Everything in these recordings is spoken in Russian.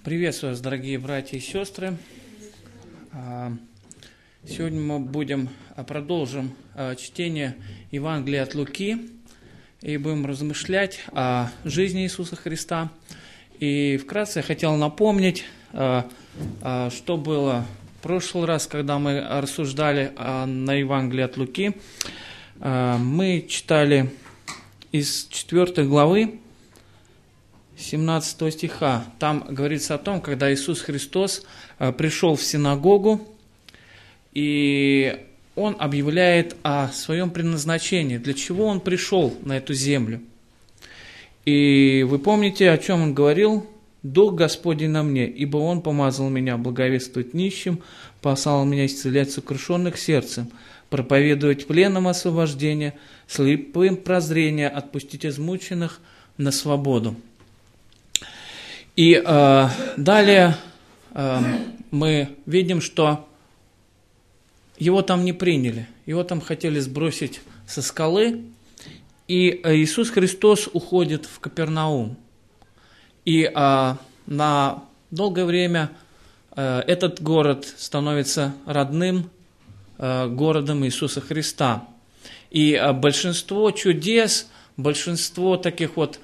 Приветствую вас, дорогие братья и сестры. Сегодня мы продолжим чтение Евангелия от Луки и будем размышлять о жизни Иисуса Христа. И вкратце я хотел напомнить, что было в прошлый раз, когда мы рассуждали на Евангелии от Луки. Мы читали из 4 главы 17 стиха. Там говорится о том, когда Иисус Христос пришел в синагогу, и Он объявляет о своем предназначении, для чего Он пришел на эту землю. И вы помните, о чем Он говорил? «Дух Господень на мне, ибо Он помазал меня благовествовать нищим, послал меня исцелять сокрушенных сердцем, проповедовать пленным освобождение, слепым прозрение, отпустить измученных на свободу». И далее мы видим, что его там не приняли, его там хотели сбросить со скалы, и Иисус Христос уходит в Капернаум. И на долгое время этот город становится родным городом Иисуса Христа. И большинство чудес, большинство таких вот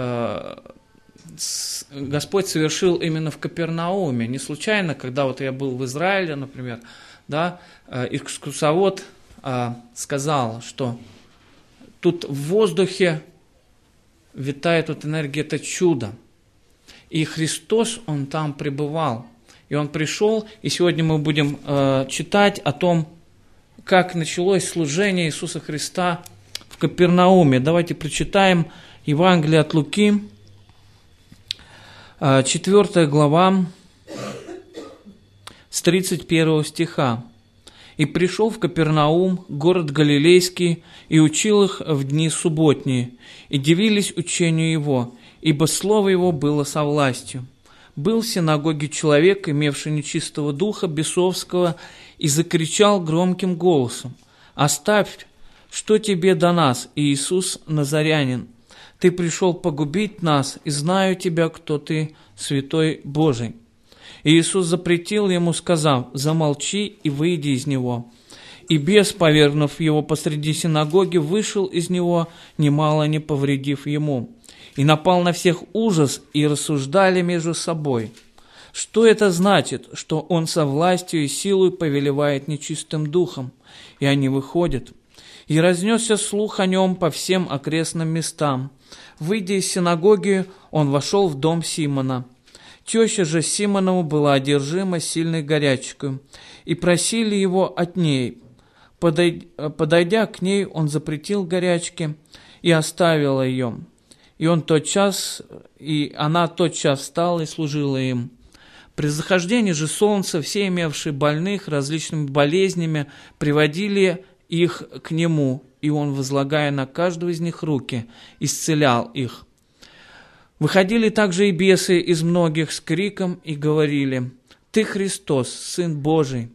Господь совершил именно в Капернауме. Не случайно, когда вот я был в Израиле, например, да, экскурсовод сказал, что тут в воздухе витает вот энергия, это чудо. И Христос, Он там пребывал. И Он пришел, и сегодня мы будем читать о том, как началось служение Иисуса Христа в Капернауме. Давайте прочитаем Евангелие от Луки, 4 глава, с 31 стиха. «И пришел в Капернаум, город Галилейский, и учил их в дни субботние, и дивились учению его, ибо слово его было со властью. Был в синагоге человек, имевший нечистого духа бесовского, и закричал громким голосом: „Оставь, что тебе до нас, Иисус Назарянин? Ты пришел погубить нас, и знаю тебя, кто ты, Святой Божий“. И Иисус запретил ему, сказав: „Замолчи и выйди из него“. И бес, повергнув его посреди синагоги, вышел из него, немало не повредив ему. И напал на всех ужас, и рассуждали между собой: что это значит, что он со властью и силой повелевает нечистым духом? И они выходят. И разнесся слух о нем по всем окрестным местам. Выйдя из синагоги, он вошел в дом Симона. Теща же Симонову была одержима сильной горячкой, и просили его от ней. Подойдя к ней, он запретил горячке и оставила ее. И она тотчас встала и служила им. При захождении же солнца все имевшие больных различными болезнями приводили их к нему, и он, возлагая на каждого из них руки, исцелял их. Выходили также и бесы из многих с криком и говорили: „Ты Христос, Сын Божий“.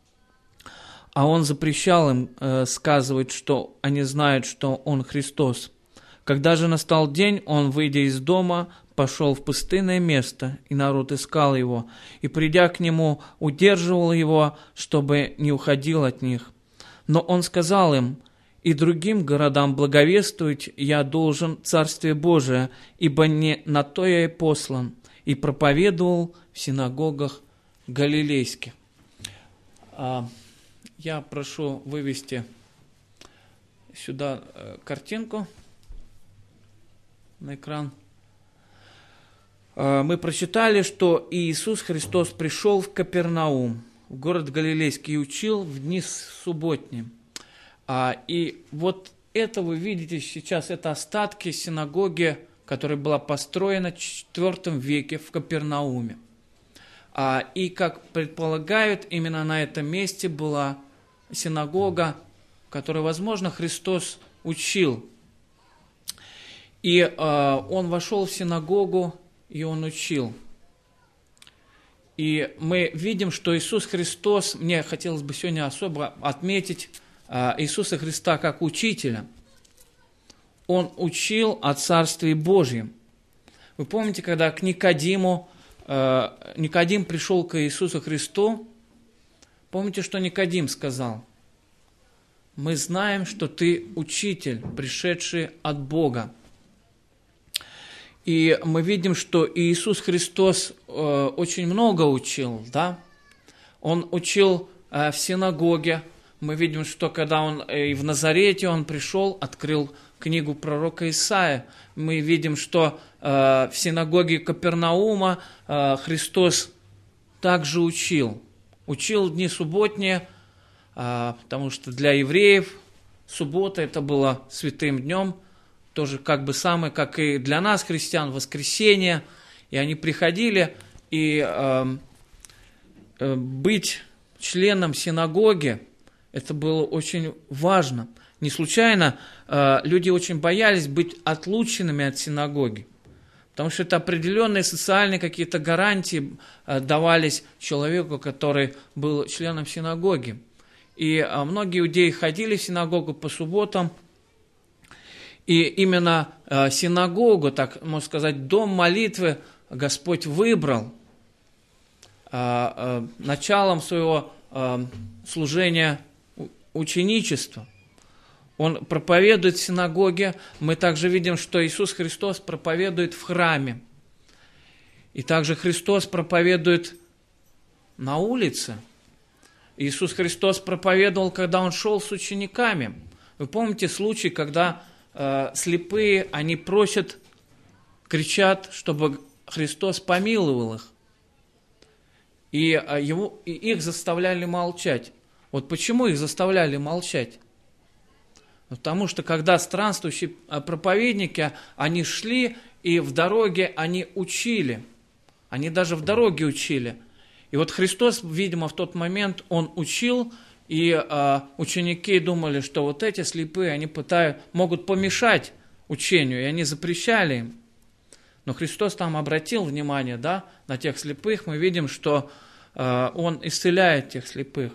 А он запрещал им сказывать, что они знают, что он Христос. Когда же настал день, он, выйдя из дома, пошел в пустынное место, и народ искал его, и, придя к нему, удерживал его, чтобы не уходил от них. Но он сказал им: „И другим городам благовествовать я должен Царствие Божие, ибо не на то я и послан“, и проповедовал в синагогах галилейских». Я прошу вывести сюда картинку на экран. Мы прочитали, что Иисус Христос пришел в Капернаум, в город Галилейский, и учил в дни субботние. И вот это вы видите сейчас, это остатки синагоги, которая была построена в IV веке в Капернауме. И, как предполагают, именно на этом месте была синагога, в которой, возможно, Христос учил. И он вошел в синагогу, и он учил. И мы видим, что Иисус Христос, мне хотелось бы сегодня особо отметить Иисуса Христа как учителя. Он учил о Царстве Божьем. Вы помните, когда к Никодиму Никодим пришел к Иисусу Христу, помните, что Никодим сказал? Мы знаем, что ты учитель, пришедший от Бога. И мы видим, что Иисус Христос очень много учил, да? Он учил в синагоге. Мы видим, что когда он и в Назарете он пришел, открыл книгу пророка Исаия, мы видим, что в синагоге Капернаума Христос также учил. Учил дни субботние, потому что для евреев суббота это было святым днем, тоже как бы самое, как и для нас, христиан, воскресенье. И они приходили, и быть членом синагоги, это было очень важно. Не случайно люди очень боялись быть отлученными от синагоги, потому что это определенные социальные какие-то гарантии давались человеку, который был членом синагоги. И многие иудеи ходили в синагогу по субботам, и именно синагогу, так можно сказать, дом молитвы Господь выбрал началом своего служения ученичества. Он проповедует в синагоге. Мы также видим, что Иисус Христос проповедует в храме. И также Христос проповедует на улице. Иисус Христос проповедовал, когда Он шел с учениками. Вы помните случай, когда слепые, они просят, кричат, чтобы Христос помиловал их. И их заставляли молчать. Вот почему их заставляли молчать? Потому что когда странствующие проповедники, они шли, и в дороге они учили. Они даже в дороге учили. И вот Христос, видимо, в тот момент, Он учил, и ученики думали, что вот эти слепые, они могут помешать учению, и они запрещали им. Но Христос там обратил внимание, да, на тех слепых. Мы видим, что Он исцеляет тех слепых.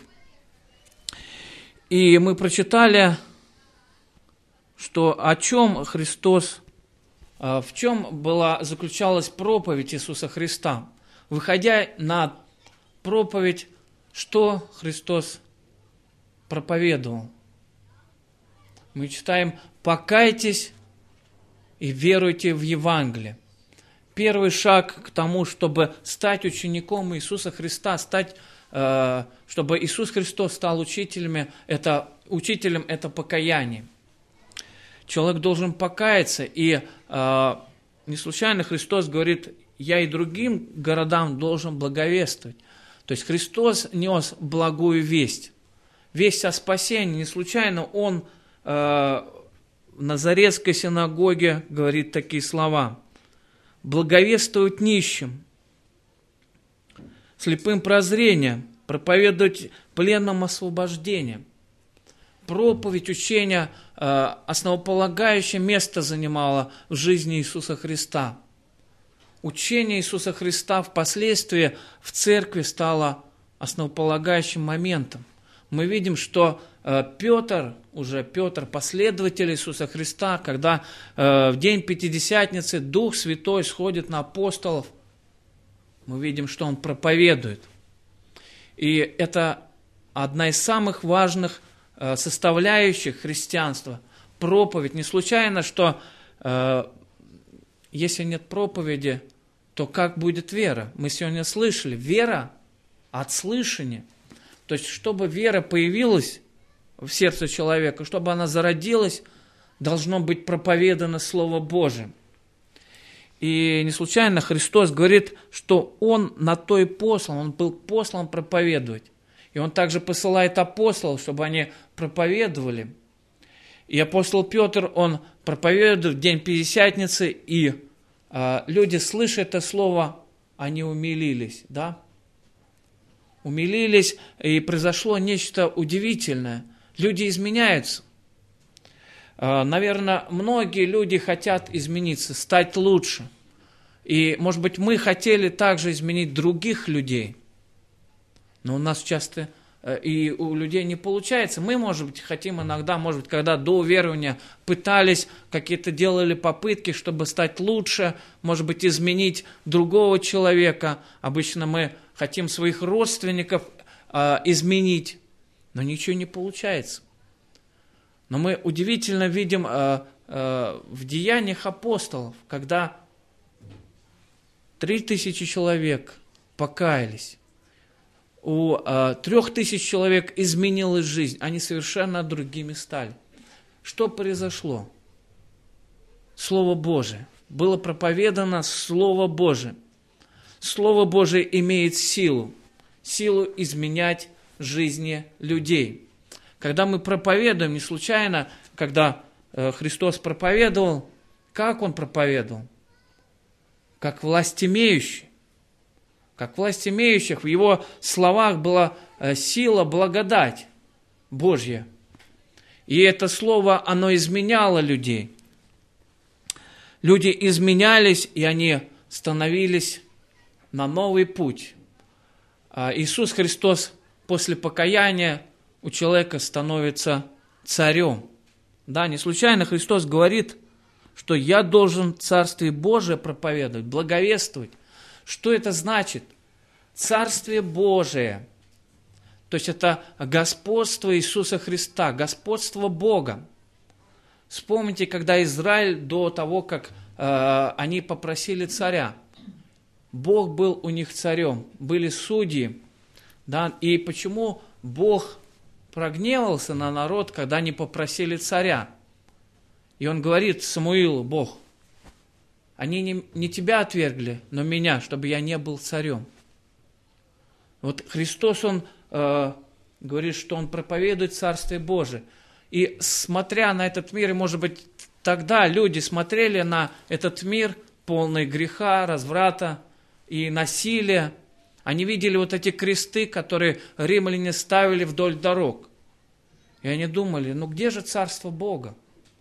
И мы прочитали, что о чем Христос, в чем заключалась проповедь Иисуса Христа. Выходя на проповедь, что Христос проповедовал? Мы читаем: «Покайтесь и веруйте в Евангелие». Первый шаг к тому, чтобы стать учеником Иисуса Христа, чтобы Иисус Христос стал учителем, это покаяние. Человек должен покаяться, и не случайно Христос говорит: «Я и другим городам должен благовествовать». То есть Христос нес благую весть, весть о спасении. Не случайно Он в Назаретской синагоге говорит такие слова: «Благовествовать нищим, слепым прозрение, проповедовать пленным освобождение». Проповедь, учение основополагающее место занимало в жизни Иисуса Христа. Учение Иисуса Христа впоследствии в церкви стало основополагающим моментом. Мы видим, что Петр, последователь Иисуса Христа, когда в день Пятидесятницы Дух Святой сходит на апостолов, мы видим, что он проповедует. И это одна из самых важных составляющих христианства – проповедь. Не случайно, что если нет проповеди, то как будет вера? Мы сегодня слышали, вера от слышания. То есть, чтобы вера появилась в сердце человека, чтобы она зародилась, должно быть проповедано Слово Божие. И не случайно Христос говорит, что Он на то и послан, Он был послан проповедовать. И Он также посылает апостолов, чтобы они проповедовали. И апостол Петр, он проповедует в день Пятидесятницы, и люди, слыша это слово, они умилились, да? Умилились, и произошло нечто удивительное. Люди изменяются. Наверное, многие люди хотят измениться, стать лучше. И, может быть, мы хотели также изменить других людей. Но у нас часто и у людей не получается. Мы, может быть, хотим иногда, может быть, когда до уверования пытались, какие-то делали попытки, чтобы стать лучше, может быть, изменить другого человека. Обычно мы хотим своих родственников изменить, но ничего не получается. Но мы удивительно видим в деяниях апостолов, когда 3000 человек покаялись, у 3000 человек изменилась жизнь, они совершенно другими стали. Что произошло? Слово Божие. Было проповедано Слово Божие. Слово Божие имеет силу изменять жизни людей. Когда мы проповедуем, не случайно, когда Христос проповедовал, как Он проповедовал? Как власть имеющий. Как власть имеющих, в Его словах была сила, благодать Божья. И это слово, оно изменяло людей. Люди изменялись, и они становились на новый путь. Иисус Христос после покаяния у человека становится царем. Да, не случайно Христос говорит, что я должен Царствие Божие проповедовать, благовествовать. Что это значит? Царствие Божие. То есть это господство Иисуса Христа, господство Бога. Вспомните, когда Израиль до того, как они попросили царя, Бог был у них царем, были судьи. Да? И почему Бог прогневался на народ, когда они попросили царя? И он говорит Самуилу, Бог, они не тебя отвергли, но меня, чтобы я не был царем. Вот Христос, Он говорит, что Он проповедует Царствие Божие. И смотря на этот мир, и может быть тогда люди смотрели на этот мир, полный греха, разврата и насилия. Они видели вот эти кресты, которые римляне ставили вдоль дорог. И они думали, ну где же Царство Бога?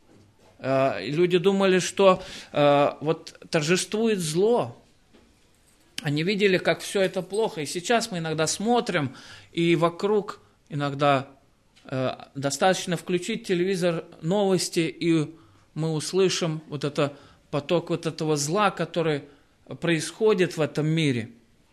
Люди думали, что вот торжествует зло. Они видели, как все это плохо. И сейчас мы иногда смотрим, и вокруг иногда достаточно включить телевизор, новости, и мы услышим вот это поток вот этого зла, который происходит в этом мире.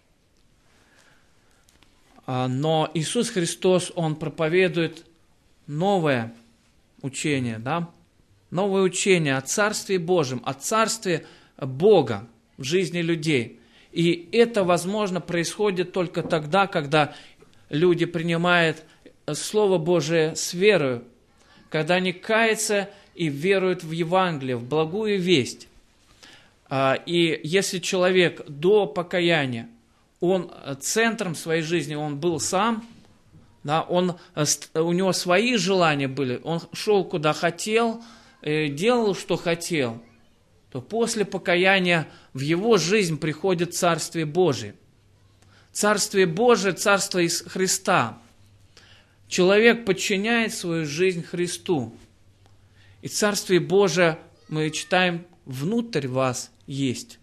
Но Иисус Христос, Он проповедует новое учение, да? Новое учение о Царстве Божьем, о Царстве Бога в жизни людей. И это, возможно, происходит только тогда, когда люди принимают Слово Божие с верою, когда они каются и веруют в Евангелие, в благую весть. И если человек до покаяния, он центром своей жизни, он был сам, да, у него свои желания были, он шел куда хотел, делал, что хотел, то после покаяния в его жизнь приходит Царствие Божие. Царствие Божие, Царство Христа. Человек подчиняет свою жизнь Христу. И Царствие Божие, мы читаем, внутрь вас есть.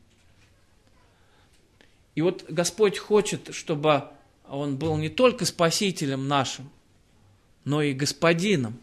И вот Господь хочет, чтобы Он был не только Спасителем нашим, но и Господином.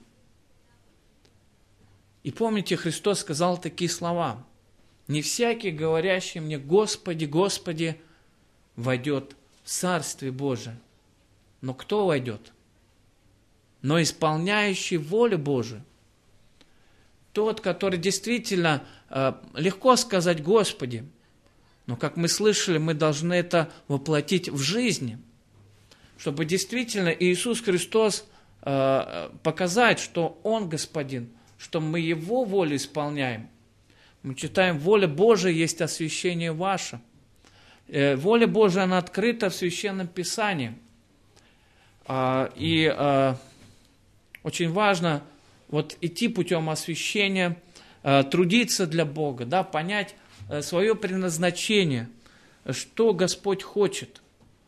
И помните, Христос сказал такие слова: «Не всякий, говорящий мне, Господи, Господи, войдет в Царствие Божие». Но кто войдет? Но исполняющий волю Божию. Тот, который действительно легко сказать «Господи», но, как мы слышали, мы должны это воплотить в жизни, чтобы действительно Иисус Христос показать, что Он Господин, что мы Его волю исполняем. Мы читаем, воля Божия есть освящение ваше. Воля Божия, она открыта в Священном Писании. И очень важно вот идти путем освящения, трудиться для Бога, да, понять свое предназначение, что Господь хочет,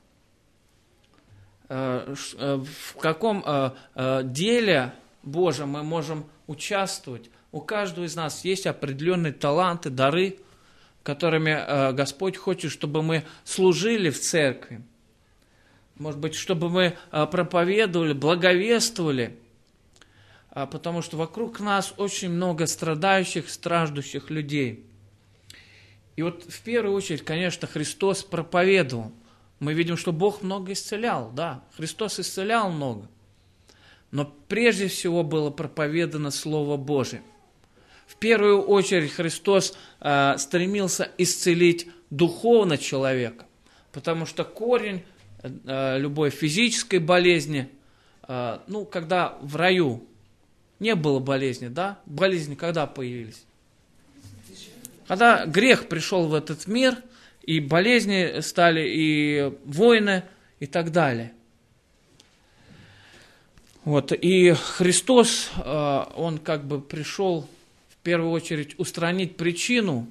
в каком деле Божьем мы можем участвовать. У каждого из нас есть определенные таланты, дары, которыми Господь хочет, чтобы мы служили в церкви. может быть, чтобы мы проповедовали, благовествовали, потому что вокруг нас очень много страдающих, страждущих людей. И вот в первую очередь, конечно, Христос проповедовал. Мы видим, что Бог много исцелял, да, Христос исцелял много. Но прежде всего было проповедано Слово Божие. В первую очередь Христос стремился исцелить духовно человека, потому что корень любой физической болезни, когда в раю не было болезни, да, болезни когда появились? Когда грех пришел в этот мир, и болезни стали, и войны, и так далее. Вот, и Христос, Он как бы пришел в первую очередь устранить причину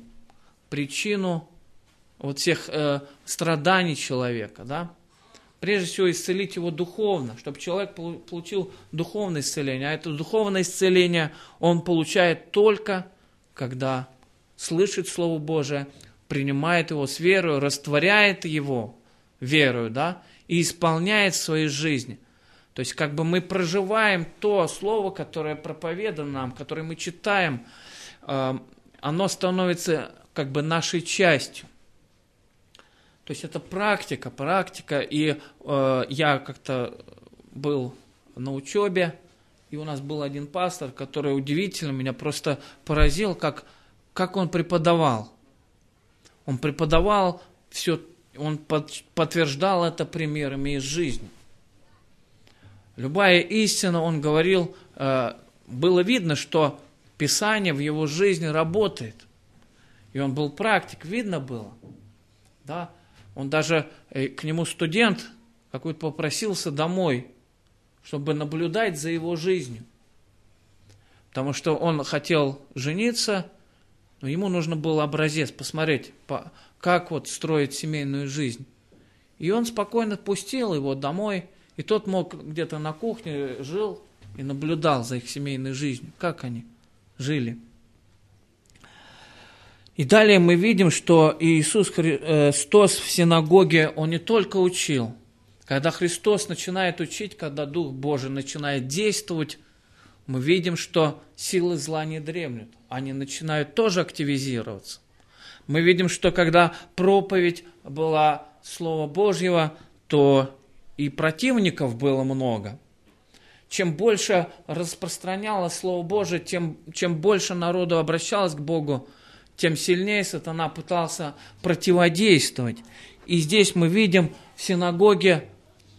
вот всех страданий человека, да. Прежде всего исцелить его духовно, чтобы человек получил духовное исцеление. А это духовное исцеление он получает только, когда слышит Слово Божие, принимает его с верою, растворяет его верою, да, и исполняет в своей жизни. То есть как бы мы проживаем то Слово, которое проповедано нам, которое мы читаем, оно становится как бы нашей частью. То есть это практика, и я как-то был на учебе, и у нас был один пастор, который удивительно меня просто поразил, как он преподавал. Он преподавал все, он подтверждал это примерами из жизни. Любая истина, он говорил, было видно, что Писание в его жизни работает. И он был практик, видно было. Да? Он даже, к нему студент какой-то попросился домой, чтобы наблюдать за его жизнью. Потому что он хотел жениться, но ему нужно было образец, посмотреть, как вот строить семейную жизнь. И он спокойно пустил его домой, и тот мог где-то на кухне жил и наблюдал за их семейной жизнью, как они жили. И далее мы видим, что Иисус Христос в синагоге, Он не только учил. Когда Христос начинает учить, когда Дух Божий начинает действовать, мы видим, что силы зла не дремлют. Они начинают тоже активизироваться. Мы видим, что когда проповедь была Слова Божьего, то и противников было много. Чем больше распространялось Слово Божие, чем больше народу обращалось к Богу, тем сильнее сатана пытался противодействовать. И здесь мы видим, в синагоге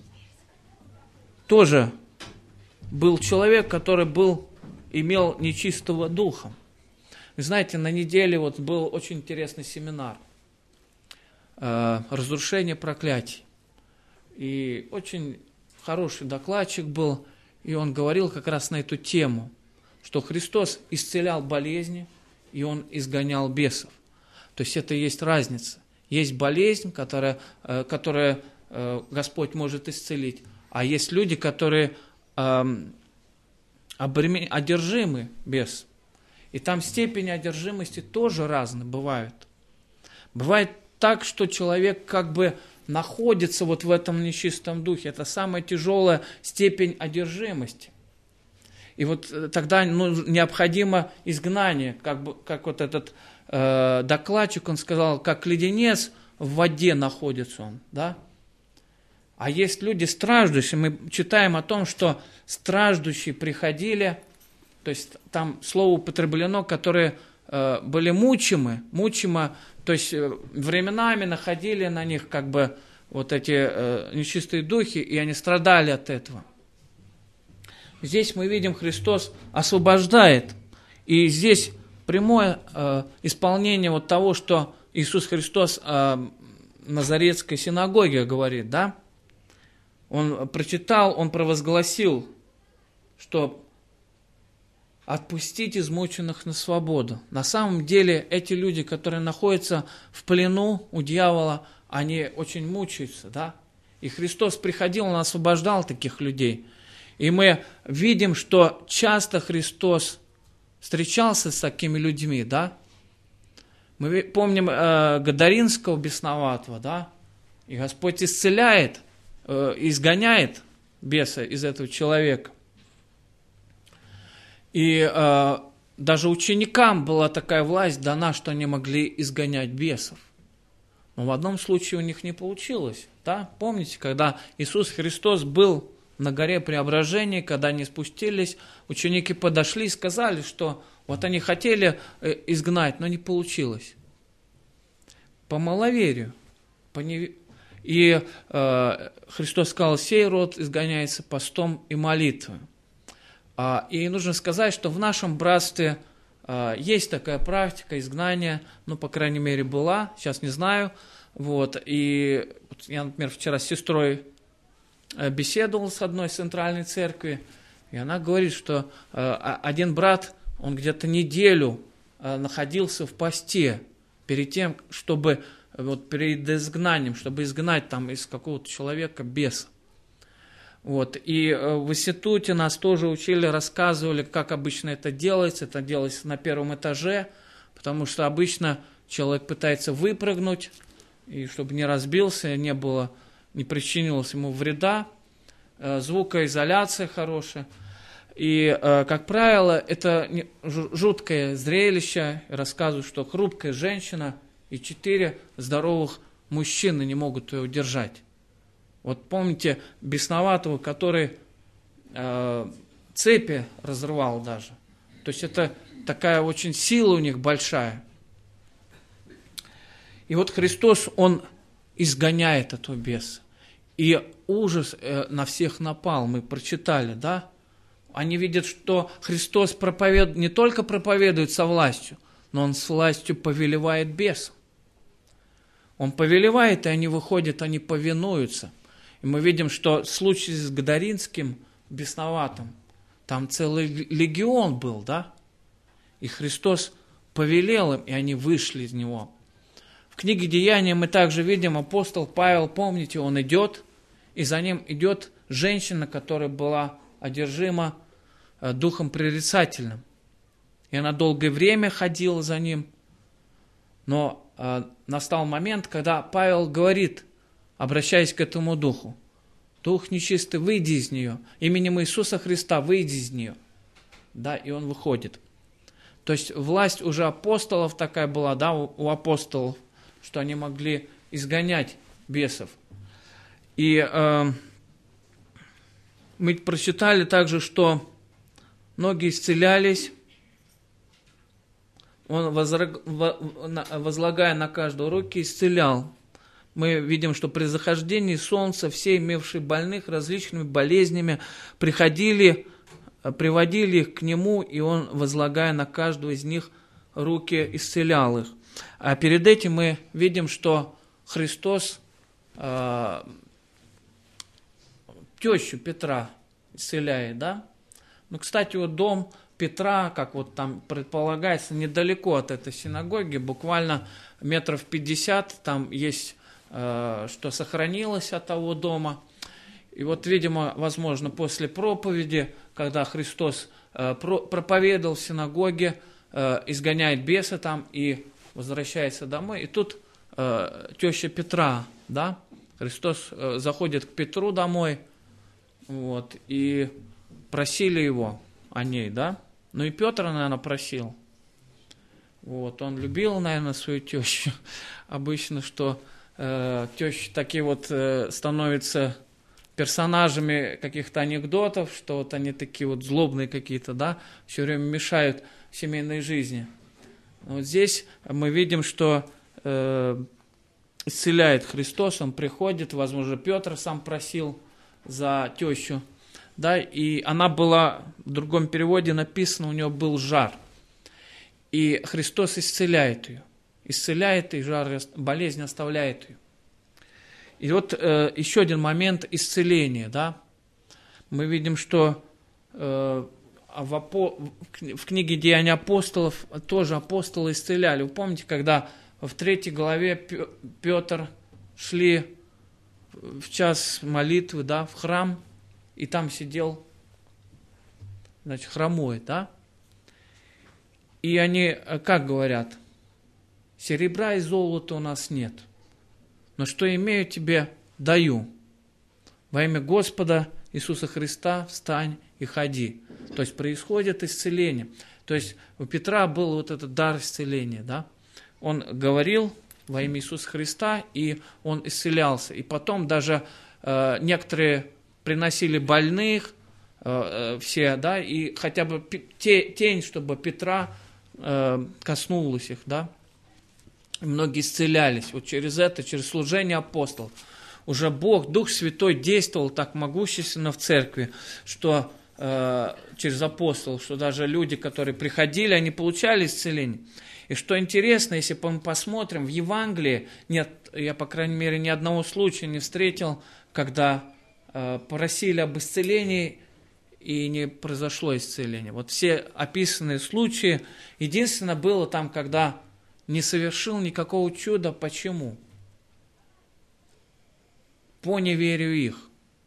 тоже был человек, который имел нечистого духа. Вы знаете, на неделе вот был очень интересный семинар «Разрушение проклятий». И очень хороший докладчик был, и он говорил как раз на эту тему, что Христос исцелял болезни, и Он изгонял бесов. То есть это и есть разница. Есть болезнь, которая Господь может исцелить, а есть люди, которые одержимы бесом. И там степени одержимости тоже разные бывают. Бывает так, что человек как бы находится вот в этом нечистом духе. Это самая тяжелая степень одержимости. И вот тогда необходимо изгнание, как вот этот докладчик, он сказал, как леденец в воде находится он, да? А есть люди страждущие, мы читаем о том, что страждущие приходили, то есть там слово употреблено, которые были мучимы, то есть временами находили на них как бы вот эти нечистые духи, и они страдали от этого. Здесь мы видим, Христос освобождает. И здесь прямое исполнение вот того, что Иисус Христос в Назаретской синагоге говорит, да? Он прочитал, он провозгласил, что отпустить измученных на свободу. На самом деле эти люди, которые находятся в плену у дьявола, они очень мучаются, да? И Христос приходил, Он освобождал таких людей. И мы видим, что часто Христос встречался с такими людьми, да? Мы помним Гадаринского бесноватого, да? И Господь исцеляет изгоняет беса из этого человека. И даже ученикам была такая власть дана, что они могли изгонять бесов. Но в одном случае у них не получилось. Да? Помните, когда Иисус Христос был на горе Преображения, когда они спустились, ученики подошли и сказали, что вот они хотели изгнать, но не получилось. По маловерию. И Христос сказал, сей род изгоняется постом и молитвой. И нужно сказать, что в нашем братстве есть такая практика изгнания, ну, по крайней мере, была, сейчас не знаю. Вот. И я, например, вчера с сестрой беседовал с одной центральной церкви, и она говорит, что один брат, он где-то неделю находился в посте перед тем, чтобы, вот перед изгнанием, чтобы изгнать там из какого-то человека беса. Вот. И в институте нас тоже учили, рассказывали, как обычно это делается. Это делается на первом этаже, потому что обычно человек пытается выпрыгнуть, и чтобы не разбился, не причинилось ему вреда. Звукоизоляция хорошая. И, как правило, это жуткое зрелище. Рассказывают, что хрупкая женщина и 4 здоровых мужчины не могут ее удержать. Вот помните бесноватого, который цепи разрывал даже. То есть это такая очень сила у них большая. И вот Христос, Он изгоняет этого беса. И ужас на всех напал, мы прочитали, да? Они видят, что Христос не только проповедует со властью, но Он с властью повелевает бесам. Он повелевает, и они выходят, они повинуются. И мы видим, что случай с Гадаринским бесноватым, там целый легион был, да? И Христос повелел им, и они вышли из него. В книге Деяния мы также видим, апостол Павел, помните, он идет, и за ним идет женщина, которая была одержима духом прорицательным. И она долгое время ходила за ним, но настал момент, когда Павел говорит, обращаясь к этому духу, дух нечистый, выйди из нее, именем Иисуса Христа, выйди из нее. Да, и он выходит. То есть власть уже апостолов такая была, да, у апостолов, что они могли изгонять бесов. И мы прочитали также, что многие исцелялись, он, возлагая на каждого руки, исцелял. Мы видим, что при захождении солнца все, имевшие больных различными болезнями, приводили их к нему, и он, возлагая на каждого из них руки, исцелял их. А перед этим мы видим, что Христос тещу Петра исцеляет, да? Ну, кстати, вот дом Петра, как вот там предполагается, недалеко от этой синагоги, буквально 50 метров, там есть, что сохранилось от того дома. И вот, видимо, возможно, после проповеди, когда Христос проповедовал в синагоге, изгоняет беса там и возвращается домой, и тут теща Петра, да, Христос заходит к Петру домой, вот, и просили его о ней, да, ну и Петр, наверное, просил, вот, он любил, наверное, свою тещу, обычно, что тещи такие вот становятся персонажами каких-то анекдотов, что вот они такие вот злобные какие-то, да, все время мешают семейной жизни. Вот здесь мы видим, что исцеляет Христос, Он приходит, возможно, Петр сам просил за тещу, да, и она была, в другом переводе написано, у нее был жар, и Христос исцеляет ее, и жар, болезнь оставляет ее. И вот еще один момент исцеления, да, мы видим, что в книге «Деяния апостолов» тоже апостолы исцеляли. Вы помните, когда в 3 главе Петр шли в час молитвы, да, в храм, и там сидел, значит, хромой, да? И они, как говорят, серебра и золота у нас нет, но что имею, тебе даю. во имя Господа Иисуса Христа встань и ходи. То есть происходит исцеление. То есть у Петра был вот этот дар исцеления, да? Он говорил во имя Иисуса Христа, и он исцелялся. И потом даже некоторые приносили больных, все, да, и хотя бы тень, чтобы Петра коснулась их, да. И многие исцелялись. Вот через это, через служение апостолов. Уже Бог, Дух Святой действовал так могущественно в церкви, что через апостолов, что даже люди, которые приходили, они получали исцеление. И что интересно, если мы посмотрим, в Евангелии нет, я, по крайней мере, ни одного случая не встретил, когда просили об исцелении и не произошло исцеление. Вот все описанные случаи, единственное было там, когда не совершил никакого чуда. Почему? По неверию их.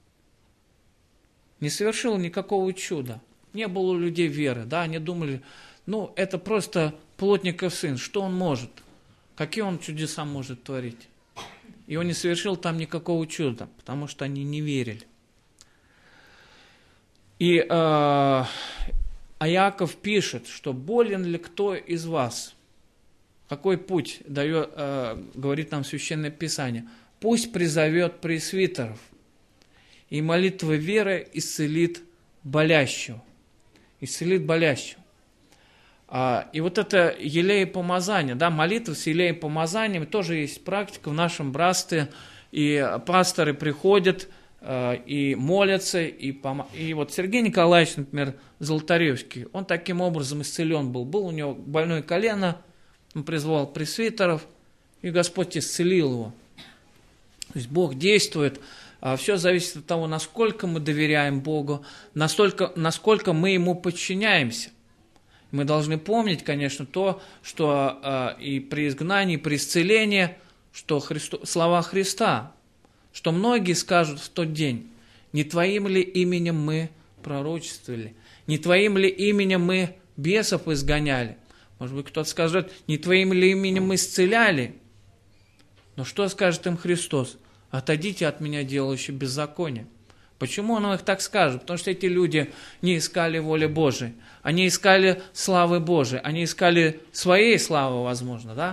Не совершил никакого чуда. Не было у людей веры, да, они думали, ну, это просто плотников сын, что он может? Какие он чудеса может творить? И он не совершил там никакого чуда, потому что они не верили. И Иаков пишет, что болен ли кто из вас? Какой путь дает, говорит нам Священное Писание? Пусть призовет пресвитеров, и молитва веры исцелит болящего. Исцелит болящего. И вот это елей помазания, да, молитва с елеем помазанием, тоже есть практика в нашем братстве, и пасторы приходят и молятся, и вот Сергей Николаевич, например, Золотаревский, он таким образом исцелен был. Был у него больное колено, он призвал пресвитеров, и Господь исцелил его. То есть Бог действует. Все зависит от того, насколько мы доверяем Богу, насколько мы Ему подчиняемся. Мы должны помнить, конечно, то, что и при изгнании, и при исцелении, что слова Христа, что многие скажут в тот день, не Твоим ли именем мы пророчествовали, не Твоим ли именем мы бесов изгоняли. Может быть, кто-то скажет, не Твоим ли именем мы исцеляли. Но что скажет им Христос? Отойдите от меня, делающие беззаконие. Почему он их так скажет? Потому что эти люди не искали воли Божией. Они искали славы Божией. Они искали своей славы, возможно, да?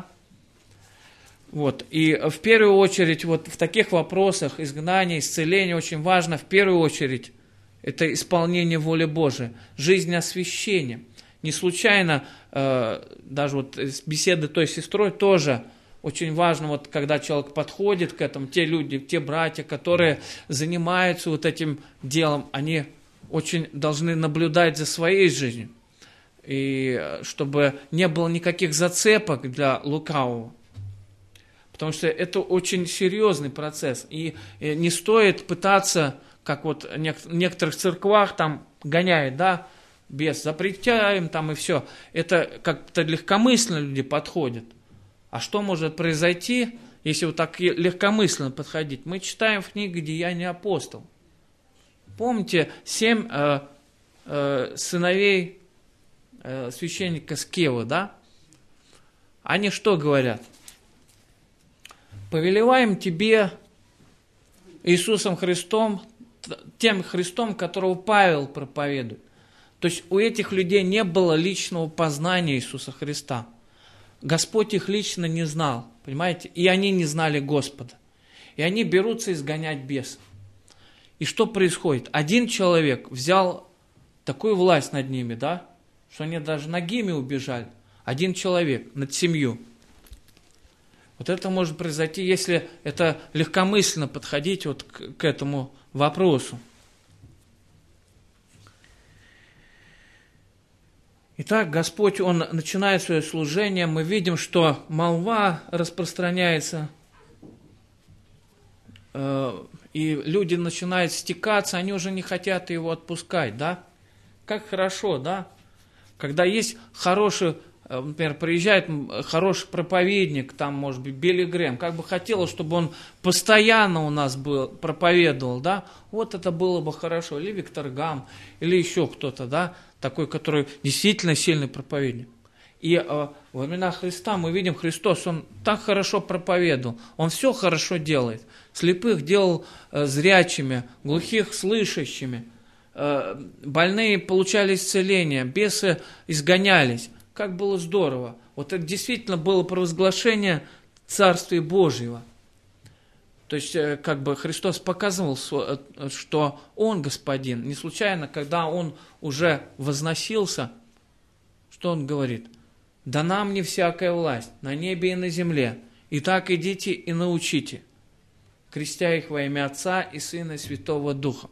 Вот. И в первую очередь, вот в таких вопросах изгнания, исцеления очень важно, в первую очередь, это исполнение воли Божией, жизнь освящения. Не случайно, даже вот с беседы той сестрой тоже очень важно, вот когда человек подходит к этому, те люди, те братья, которые занимаются вот этим делом, они очень должны наблюдать за своей жизнью, и чтобы не было никаких зацепок для лукавого. Потому что это очень серьезный процесс, и не стоит пытаться, как вот в некоторых церквах там гоняют, да, бес, запрещаем там и все. Это как-то легкомысленно люди подходят. А что может произойти, если вот так легкомысленно подходить? Мы читаем в книге «Деяния апостолов». Помните 7 сыновей священника Скевы, да? Они что говорят? «Повелеваем тебе Иисусом Христом, тем Христом, которого Павел проповедует». То есть у этих людей не было личного познания Иисуса Христа. Господь их лично не знал, понимаете? И они не знали Господа. И они берутся изгонять бесов. И что происходит? Один человек взял такую власть над ними, да, что они даже нагими убежали. Один человек над семью. Вот это может произойти, если это легкомысленно подходить вот к этому вопросу. Итак, Господь, Он начинает свое служение, мы видим, что молва распространяется, и люди начинают стекаться, они уже не хотят Его отпускать, да? Как хорошо, да? Когда есть хороший, например, приезжает хороший проповедник, там, может быть, Билли Грэм, как бы хотелось, чтобы он постоянно у нас был, проповедовал, да? Вот это было бы хорошо, или Виктор Гам, или еще кто-то, да? Такой, который действительно сильный проповедник. И во времена Христа мы видим, Христос, Он так хорошо проповедовал, Он все хорошо делает. Слепых делал зрячими, глухих слышащими, больные получали исцеление, бесы изгонялись. Как было здорово. Вот это действительно было провозглашение Царствия Божьего. То есть, как бы Христос показывал, что Он Господин. Не случайно, когда Он уже возносился, что Он говорит? «Дана мне всякая власть на небе и на земле. Итак, идите и научите, крестя их во имя Отца и Сына и Святого Духа».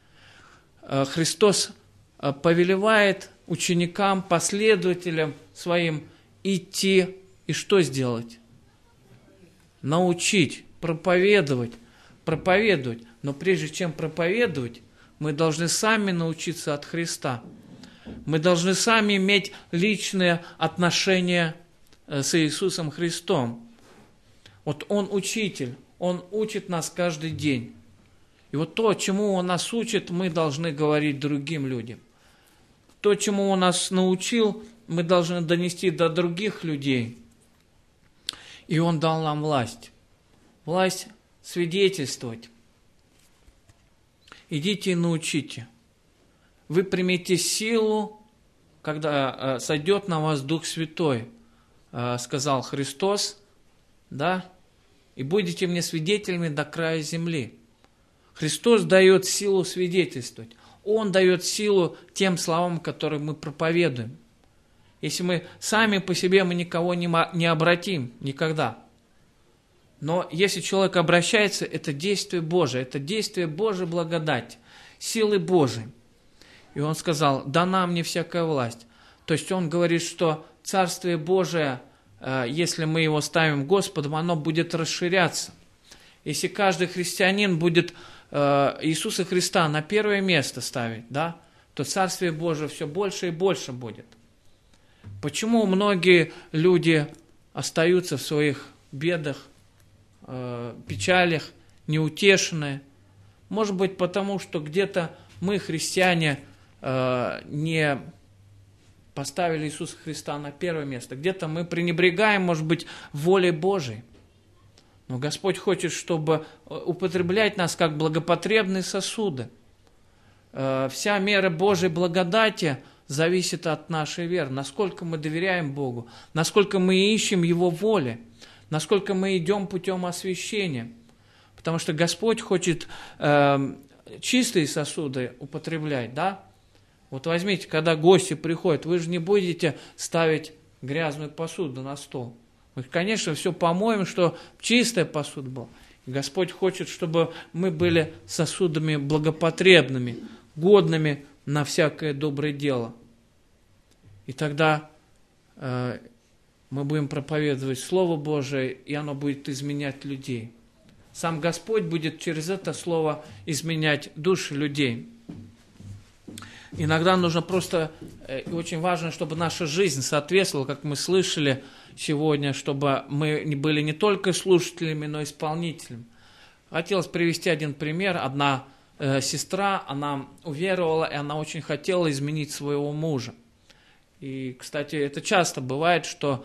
Христос повелевает ученикам, последователям своим идти и что сделать? Научить, проповедовать. Но прежде чем проповедовать, мы должны сами научиться от Христа. Мы должны сами иметь личные отношения с Иисусом Христом. Вот Он учитель, Он учит нас каждый день. И вот то, чему Он нас учит, мы должны говорить другим людям. То, чему Он нас научил, мы должны донести до других людей. И Он дал нам власть. Власть свидетельствовать. Идите и научите. Вы примете силу, когда сойдет на вас Дух Святой, сказал Христос, да, и будете мне свидетелями до края земли. Христос дает силу свидетельствовать. Он дает силу тем словам, которые мы проповедуем. Если мы сами по себе, мы никого не обратим никогда. Но если человек обращается, это действие Божие, это действие Божьей благодати, силы Божией. И он сказал, дана мне всякая власть. То есть он говорит, что Царствие Божие, если мы его ставим Господом, оно будет расширяться. Если каждый христианин будет Иисуса Христа на первое место ставить, да, то Царствие Божие все больше и больше будет. Почему многие люди остаются в своих бедах, печалях, неутешенные? Может быть, потому что где-то мы, христиане, не поставили Иисуса Христа на первое место. Где-то мы пренебрегаем, может быть, волей Божией. Но Господь хочет, чтобы употреблять нас как благопотребные сосуды. Вся мера Божьей благодати зависит от нашей веры. Насколько мы доверяем Богу, насколько мы ищем Его воли, насколько мы идем путем освящения. Потому что Господь хочет чистые сосуды употреблять, да? Вот возьмите, когда гости приходят, вы же не будете ставить грязную посуду на стол. Мы, конечно, все помоем, что чистая посуда была. И Господь хочет, чтобы мы были сосудами благопотребными, годными на всякое доброе дело. И тогда мы будем проповедовать Слово Божие, и оно будет изменять людей. Сам Господь будет через это Слово изменять души людей. Иногда нужно просто, очень важно, чтобы наша жизнь соответствовала, как мы слышали сегодня, чтобы мы были не только слушателями, но и исполнителями. Хотелось привести один пример. Одна сестра, она уверовала, и она очень хотела изменить своего мужа. И, кстати, это часто бывает, что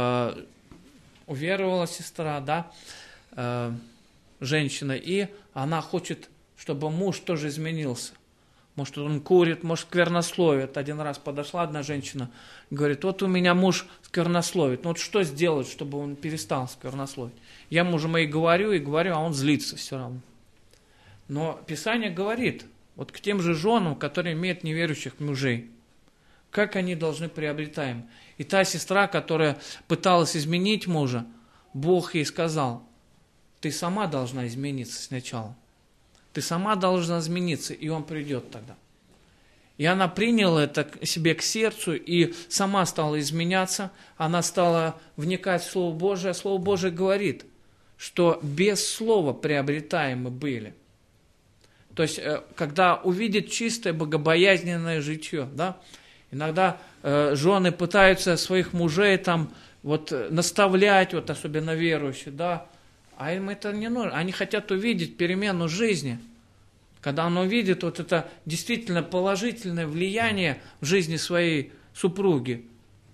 уверовала сестра, да, женщина, и она хочет, чтобы муж тоже изменился. Может, он курит, может, сквернословит. Один раз подошла одна женщина, говорит, вот у меня муж сквернословит. Ну вот что сделать, чтобы он перестал сквернословить? Я мужу моей говорю, а он злится все равно. Но Писание говорит, вот к тем же женам, которые имеют неверующих мужей, как они должны приобретать им. И та сестра, которая пыталась изменить мужа, Бог ей сказал, ты сама должна измениться сначала. Ты сама должна измениться, и он придет тогда. И она приняла это себе к сердцу, и сама стала изменяться, она стала вникать в Слово Божие. Слово Божие говорит, что без слова приобретаемы были. То есть, когда увидит чистое, богобоязненное житье, да, иногда жены пытаются своих мужей там, вот, наставлять, вот, особенно верующие, да, а им это не нужно. Они хотят увидеть перемену жизни. Когда он увидит вот это действительно положительное влияние в жизни своей супруги.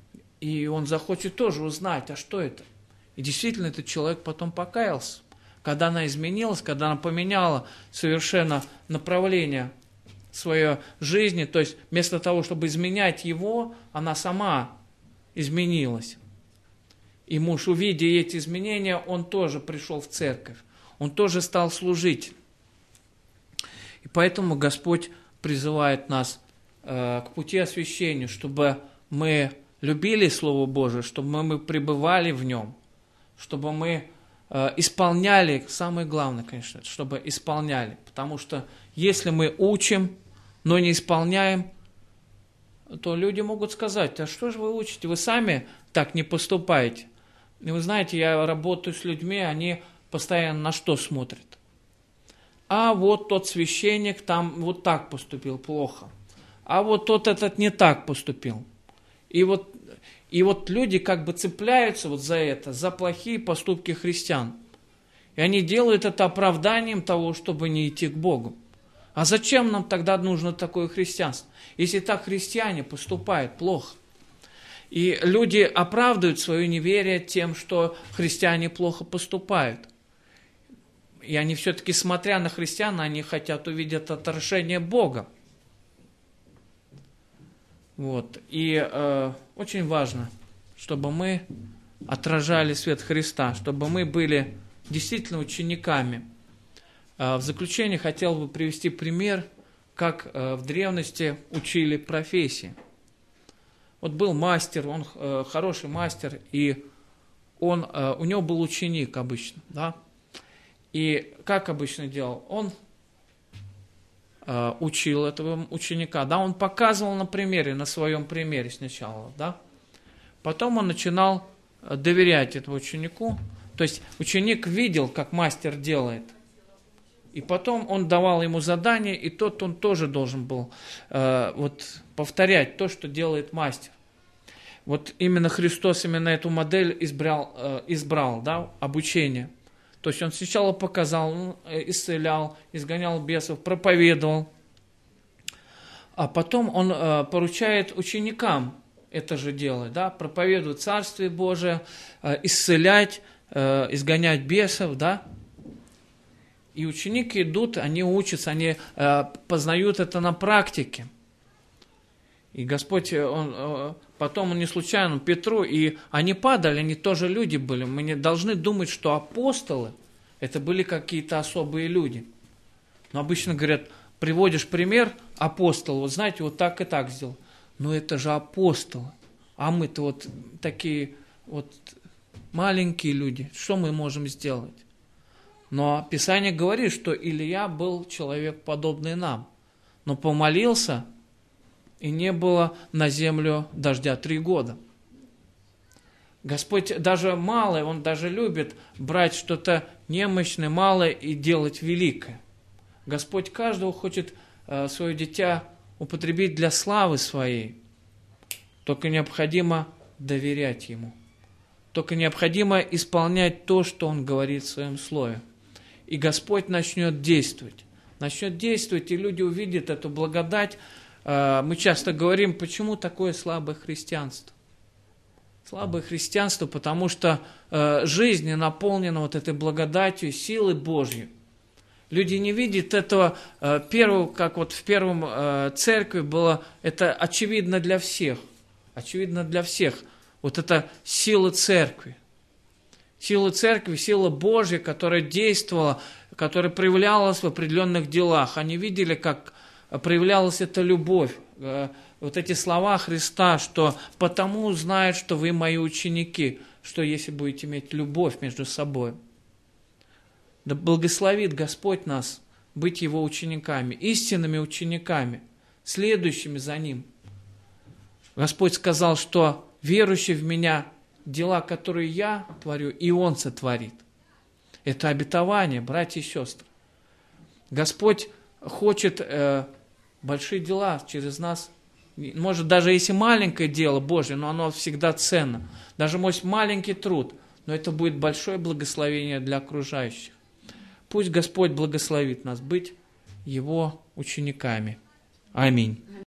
И он захочет тоже узнать, а что это? И действительно этот человек потом покаялся. Когда она изменилась, когда она поменяла совершенно направление своей жизни, то есть вместо того, чтобы изменять его, она сама изменилась. И муж, увидя эти изменения, он тоже пришел в церковь, он тоже стал служить. И поэтому Господь призывает нас к пути освящения, чтобы мы любили Слово Божие, чтобы мы пребывали в нем, чтобы мы исполняли, самое главное, конечно, чтобы исполняли. Потому что если мы учим, но не исполняем, то люди могут сказать: а что же вы учите, вы сами так не поступаете. И вы знаете, я работаю с людьми, они постоянно на что смотрят? А вот тот священник там вот так поступил плохо, а вот тот этот не так поступил. И вот люди как бы цепляются вот за это, за плохие поступки христиан. И они делают это оправданием того, чтобы не идти к Богу. А зачем нам тогда нужно такое христианство, если так христиане поступают плохо? И люди оправдывают свое неверие тем, что христиане плохо поступают. И они все-таки, смотря на христиан, они хотят увидеть отражение Бога. Вот. И очень важно, чтобы мы отражали свет Христа, чтобы мы были действительно учениками. В заключение хотел бы привести пример, как в древности учили профессии. Вот был мастер, он хороший мастер, и у него был ученик обычно, да? И как обычно делал? Он учил этого ученика, да? Он показывал на примере, на своем примере сначала, да? Потом он начинал доверять этому ученику, то есть ученик видел, как мастер делает, и потом он давал ему задание, и он тоже должен был повторять то, что делает мастер. Вот именно Христос именно эту модель избрал, да, обучение. То есть он сначала показал, исцелял, изгонял бесов, проповедовал, а потом он поручает ученикам это же делать, да, проповедовать Царствие Божие, исцелять, изгонять бесов, да. И ученики идут, они учатся, они познают это на практике. И Господь, потом он не случайно Петру, и они падали, они тоже люди были. Мы не должны думать, что апостолы это были какие-то особые люди. Но обычно говорят, приводишь пример апостола, вот знаете, вот так и так сделал. Но это же апостолы, а мы-то вот такие вот маленькие люди, что мы можем сделать? Но Писание говорит, что Илия был человек, подобный нам, но помолился, и не было на землю дождя 3 года. Господь даже малое, Он даже любит брать что-то немощное, малое и делать великое. Господь каждого хочет свое дитя употребить для славы своей. Только необходимо доверять Ему. Только необходимо исполнять то, что Он говорит в Своем Слове. И Господь начнет действовать. Начнет действовать, и люди увидят эту благодать. Мы часто говорим, почему такое слабое христианство? Слабое христианство, потому что жизнь не наполнена вот этой благодатью, силой Божьей. Люди не видят этого первого, как вот в первом церкви было, это очевидно для всех. Очевидно для всех. Вот это сила церкви. Сила церкви, сила Божья, которая действовала, которая проявлялась в определенных делах. Они видели, как проявлялась эта любовь. Вот эти слова Христа, что «потому знают, что вы мои ученики», что если будете иметь любовь между собой. Да благословит Господь нас быть Его учениками, истинными учениками, следующими за Ним. Господь сказал, что верующий в Меня, дела, которые я творю, и Он сотворит. Это обетование, братья и сестры. Господь хочет большие дела через нас. Может, даже если маленькое дело Божье, но оно всегда ценно. Даже может маленький труд, но это будет большое благословение для окружающих. Пусть Господь благословит нас быть Его учениками. Аминь.